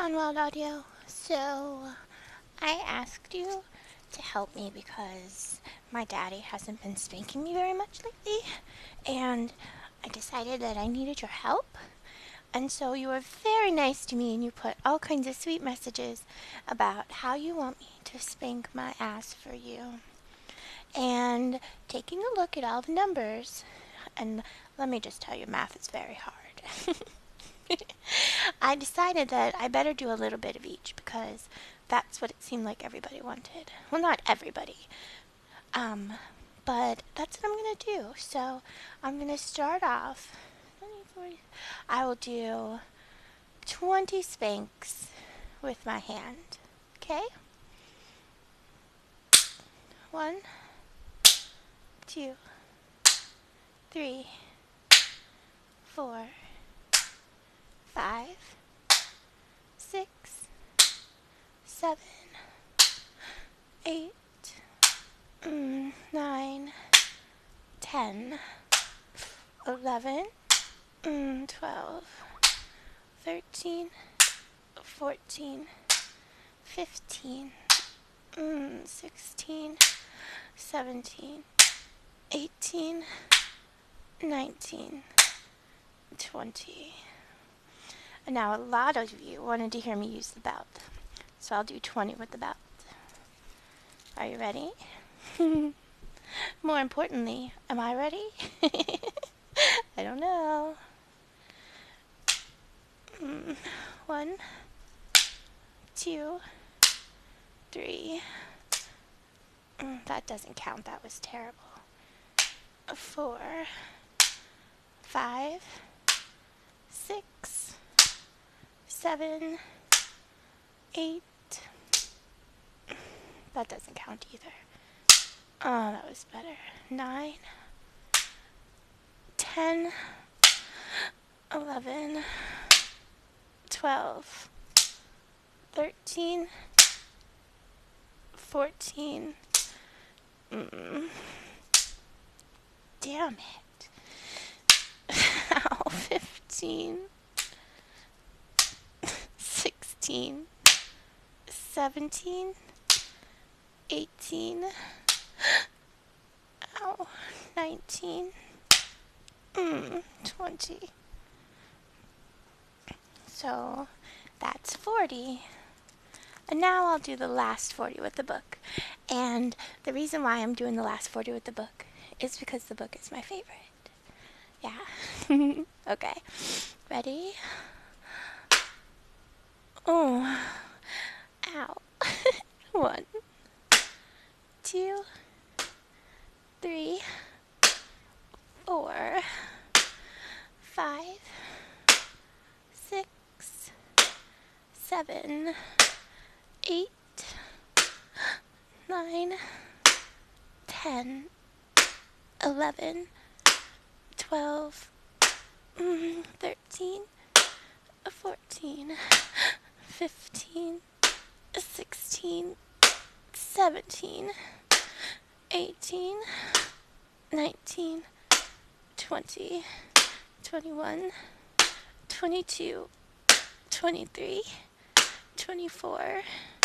Unwild Audio. So, I asked you to help me because my daddy hasn't been spanking me very much lately, and I decided that I needed your help. And so you were very nice to me, and you put all kinds of sweet messages about how you want me to spank my ass for you. And taking a look at all the numbers, and let me just tell you, math is very hard. I decided that I better do a little bit of each because that's what it seemed like everybody wanted. Well, not everybody, but that's what I'm going to do. So I'm going to start off. I will do 20 spanks with my hand. Okay? 1, 2, 3, 4, 5, 6, 7, 8, 9, 10, 11, 12, 13, 14, 15, 16, 17, 18, 19, 20. And now a lot of you wanted to hear me use the belt, so I'll do 20 with the belt. Are you ready? More importantly, am I ready? I don't know. 1, 2, 3. That doesn't count. That was terrible. 4, 5, 6, 7, 8. That doesn't count either. Oh, that was better. 9, 10, 11, 12, 13, 14. Damn it. Ow, 15, 16, 17, 18, ow, 19, 20. So that's 40. And now I'll do the last 40 with the book. And the reason why I'm doing the last 40 with the book is because the book is my favorite. Yeah. Okay. Ready? Oh. Ow. 1, 2, 3, 4, 5, 6, 7, 8, 9, 10, 11, 12, 13, 14, 15, 16, 17, 18, 19, 20, 21, 22, 23, 24,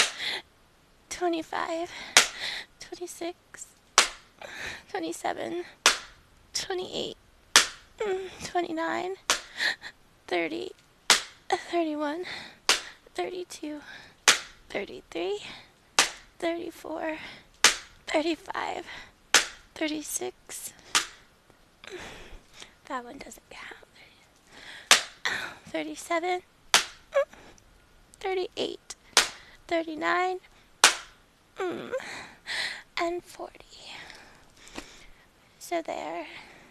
25, 26, 27, 28, 29, 30, 31, 32, 33, 34, 35, 36. That one doesn't count. 37, 38, 39, and 40. So there,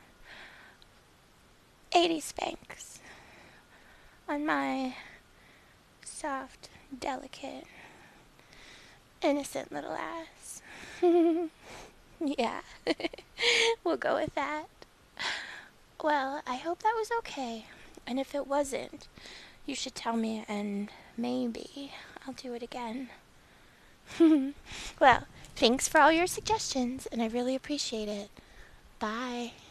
80 spanks on my soft, delicate, innocent little ass. Yeah, we'll go with that. Well, I hope that was okay. And if it wasn't, you should tell me and maybe I'll do it again. Well, thanks for all your suggestions and I really appreciate it. Bye.